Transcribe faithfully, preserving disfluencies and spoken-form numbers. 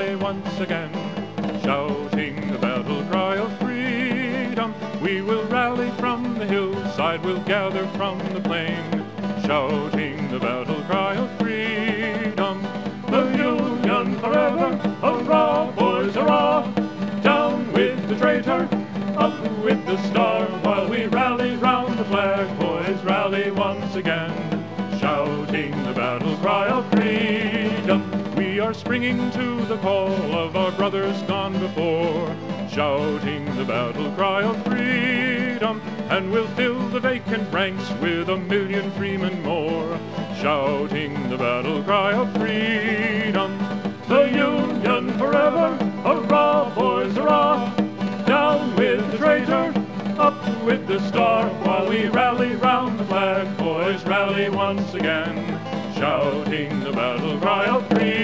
rally once again, shouting the battle cry of freedom. We will rally from the hillside, we'll gather from the plain, shouting the battle cry of freedom. The Union forever, hurrah, boys, hurrah! Down with the traitor, up with the star, while we rally round the flag, boys, rally once again, shouting the battle cry of freedom. We are springing to the call of our brothers gone before, shouting the battle cry of freedom, and we'll fill the vacant ranks with a million freemen more, shouting the battle cry of freedom. The Union forever, hurrah, boys, hurrah! Down with the traitor, up with the star, while we rally round the flag, boys, rally once again, shouting the battle cry of freedom.